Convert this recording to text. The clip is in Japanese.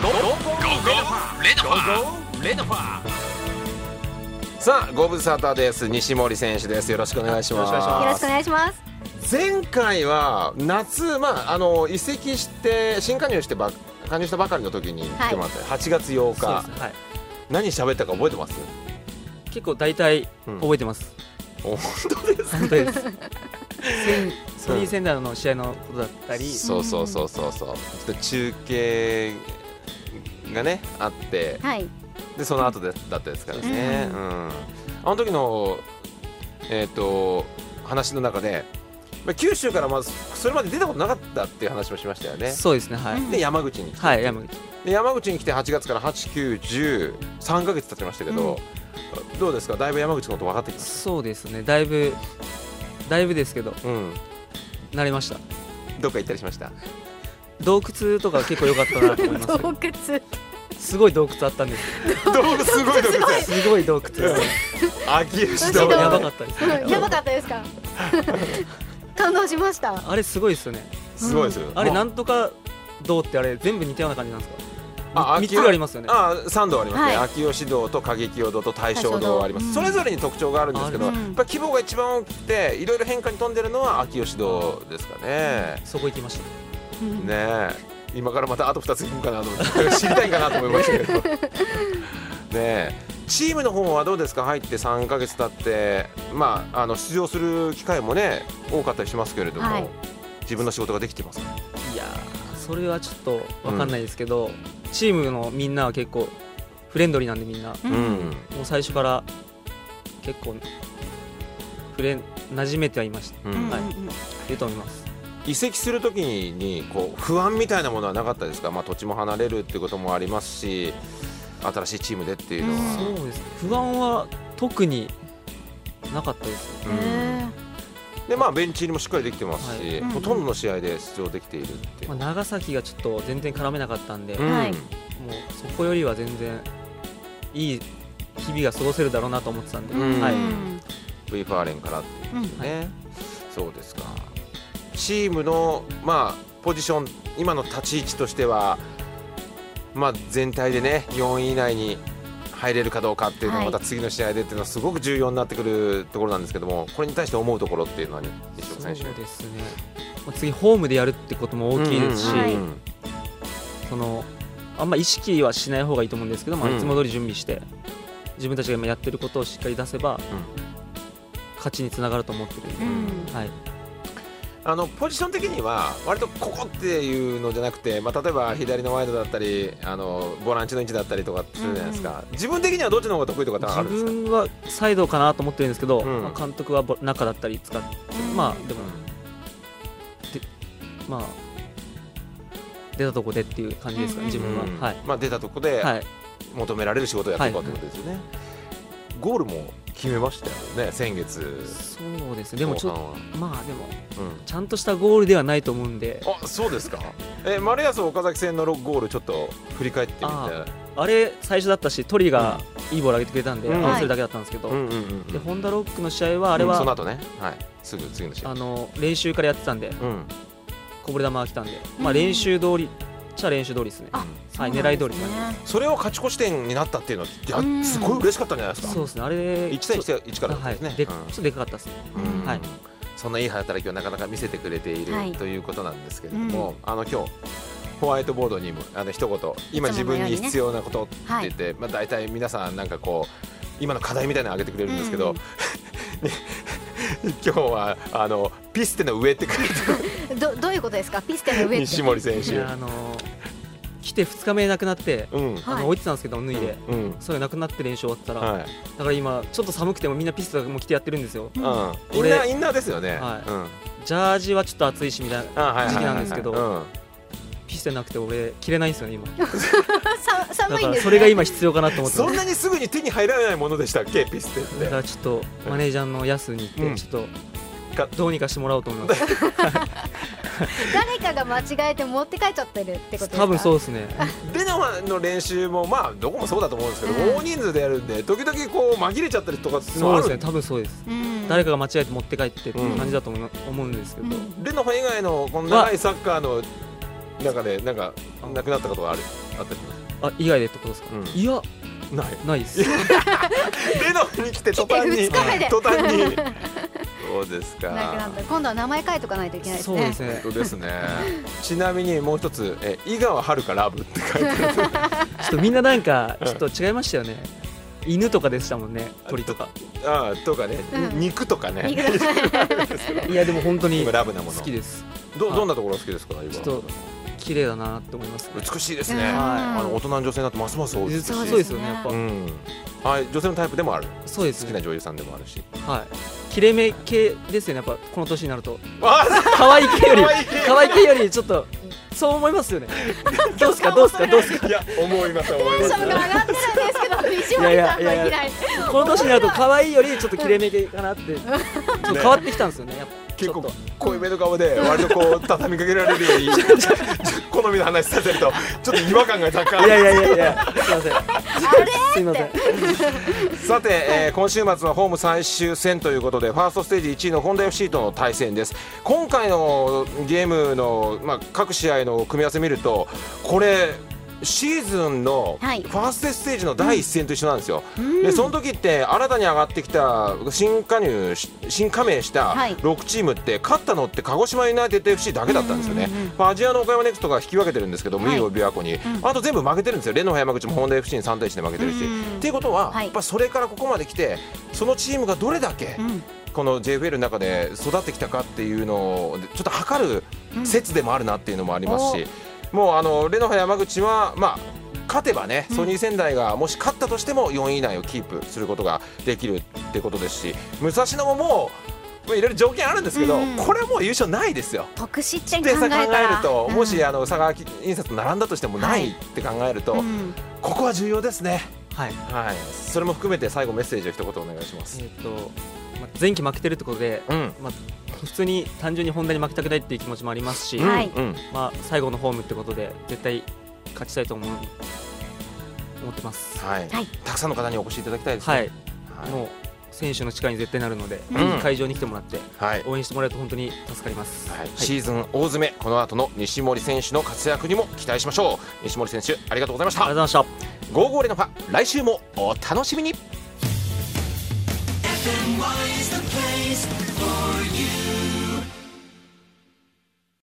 さあご無沙汰です。西森選手です。よろしくお願いします。 よろしくお願いします。 前回は夏、移籍して新加入したばかりの時に来てもらって、8月8日、 そうです、はい、 何喋ったか覚えてます？ 結構大体覚えてます、 本当ですか？ 本当ですソニー仙台の試合のことだったり、 そうちょっと中継がねあって、 はい、 でその後だったですからね、あの時の話の中で九州からまずそれまで出たことなかったっていう話もしましたよね。 そうですね、はい、 で山口に来て、 はい、山口に来て8月から8、9、10、3ヶ月経ちましたけど、どうですか？だいぶ山口のこと分かってきました？ そうですね、だいぶですけど、慣れました。 どっか行ったりしました？ 洞窟とか結構良かったなと思います洞窟すごい洞窟あったんですすごい洞窟秋吉洞やばかったですやばかったですか？感動しました。 あれすごいですよね。 すごいですよ、 あれなんとか洞ってあれ全部似たような感じなんですか？3つありますよね。 3道ありますね、 はい、 秋吉堂と景清堂と大正堂あります、それぞれに特徴があるんですけど、やっぱ規模が一番大きくていろいろ変化に富んでるのは秋吉堂ですかね、 そこ行きました、 ねえ、今からまたあと2つ行くかなと思って知りたいかなと思いましたけどねえ、チームの方はどうですか？入って3ヶ月経って、出場する機会もね多かったりしますけれども、はい、自分の仕事ができてますか？ いやそれはちょっと分かんないですけど、チームのみんなは結構フレンドリーなんでみんな、もう最初から結構馴染めてはいました、はい、いいと思います。 移籍するときにこう不安みたいなものはなかったですか？土地も離れるっていうこともありますし、新しいチームでっていうのは。 そうです、不安は特になかったです、 でベンチ入りもしっかりできてますし、ほとんどの試合で出場できているっていう、 長崎がちょっと全然絡めなかったんで、 もうそこよりは全然いい日々が過ごせるだろうなと思ってたんで、 V ファーレンからっていうことね、そうですか。チームの、ポジション今の立ち位置としては、全体でね4位以内に入れるかどうかっていうのはまた次の試合でっていうのはすごく重要になってくるところなんですけども、これに対して思うところっていうのは西岡選手。 そうですね、次ホームでやるってことも大きいですし、あんま意識はしない方がいいと思うんですけど、いつも通り準備して自分たちが今やってることをしっかり出せば、勝ちにつながると思ってるんで、 ポジション的には割とここっていうのじゃなくて、例えば左のワイドだったりボランチの位置だったりとかするじゃないですか、自分的にはどっちの方が得意とかってあるんですか？ 自分はサイドかなと思ってるんですけど、監督は中だったり使って、出たとこでっていう感じですかね、自分は。 出たとこで求められる仕事をやっていこうということですよね。ゴールも決めましたよね、先月。 そうですね、でもちょっとちゃんとしたゴールではないと思うんで。 そうですか。丸安岡崎戦のゴールちょっと振り返ってみて。 あれ最初だったし、トリがいいボール上げてくれたんで合わせるだけだったんですけど、でホンダロックの試合はあれはその後ね、すぐ次の試合練習からやってたんで、こぼれ球が来たんで、練習通り練習通りですね。狙い通りですね。 それを勝ち越し点になったっていうのはすごい嬉しかったんじゃないですか？ そうですね、あれ 1対1からですね。 ちょっとでかかったですね。 そんないい働きをなかなか見せてくれているということなんですけれども、今日ホワイトボードにも一言今自分に必要なことって言って、大体皆さんなんかこう今の課題みたいなの挙げてくれるんですけど、今日はピステの上って書いてどういうことですか？ピステの上って。 西森選手来て2日目なくなって、置いてたんですけど脱いで、それなくなって練習終わったら、だから今ちょっと寒くてもみんなピストも着てやってるんですよ。インナーですよね。 ジャージはちょっと暑いしみたいな時期なんですけど、ピストなくて俺着れないんですよね今。 寒いんですね。 それが今必要かなと思って。 そんなにすぐに手に入らないものでしたっけ、ピストって。 だからちょっとマネージャーのヤスに行ってちょっとどうにかしてもらおうと思います。 誰かが間違えて持って帰っちゃってるってことですか？ 多分そうですね。 レノの練習もどこもそうだと思うんですけど、大人数でやるんで時々こう紛れちゃったりとかっていうのはある。 そうですね、多分そうです。誰かが間違えて持って帰ってっていう感じだと思うんですけど、 レノ以外のこの長いサッカーの中でなんか亡くなったことがあったりします？ あ、以外でってことですか？いや、ないです。 レノに来て途端にそうですか。 なくなった。今度は名前書いとかないといけないですね。 そうですね。 本当ですね。ちなみにもう一つ、井川遥ラブって書いてある。 ちょっとみんななんかちょっと違いましたよね。犬とかでしたもんね、鳥とか。 とかね、肉とかね。 いやでも本当にラブなもの好きです。 どんなところ好きですか？ ちょっと綺麗だなって思います。 美しいですね。大人の女性になってますます美しい。 そうですよね、やっぱ。はい、女性のタイプでもある。 そうです。 好きな女優さんでもあるし。 はい。切れ目系ですよね、やっぱこの年になると。可愛い系よりちょっとそう思いますよね。どうですか。 いや、思います。 テンションが上がってるんですけど、西森さんのいきなり。 この年になると可愛いよりちょっと切れ目系かなって、ちょっと変わってきたんですよね。やっぱ結構濃いめの顔で割とこう畳みかけられるように好みの話させるとちょっと違和感が若干。 いやすいません。 さて、今週末はホーム最終戦ということでファーストステージ1位のホンダ FC との対戦です。今回のゲームの、各試合の組み合わせ見るとこれシーズンのファーストステージの第一戦と一緒なんですよ。でその時って新たに上がってきた新加盟した6チームって勝ったのって鹿児島ユナイテッド FC だけだったんですよね。アジアの岡山ネクストが引き分けてるんですけど、ミーオ琵琶湖にあと全部負けてるんですよ。レノフ山口もホンダ FC に3対1で負けてるし。っていうことはやっぱそれからここまで来てそのチームがどれだけこの JFL の中で育ってきたかっていうのをちょっと測る説でもあるなっていうのもありますし、もうレノファ山口は、勝てばね、ソニー仙台がもし勝ったとしても4位以内をキープすることができるってことですし、武蔵野ももういろいろ条件あるんですけど、これはもう優勝ないですよ。 得失点考えると、もし佐川印刷と並んだとしてもないって考えると、ここは重要ですね。はい、それも含めて最後メッセージを一言お願いします。 前期負けてるってことで、普通に単純にホンダに負けたくないっていう気持ちもありますし、最後のホームってことで絶対勝ちたいと思ってます。 たくさんの方にお越しいただきたいですね。 もう選手の力に絶対なるので、会場に来てもらって応援してもらえると本当に助かります。 シーズン大詰め、この後の西森選手の活躍にも期待しましょう。西森選手、ありがとうございました。 ありがとうございました。 55レノファ、来週もお楽しみに。FMY is the place for you.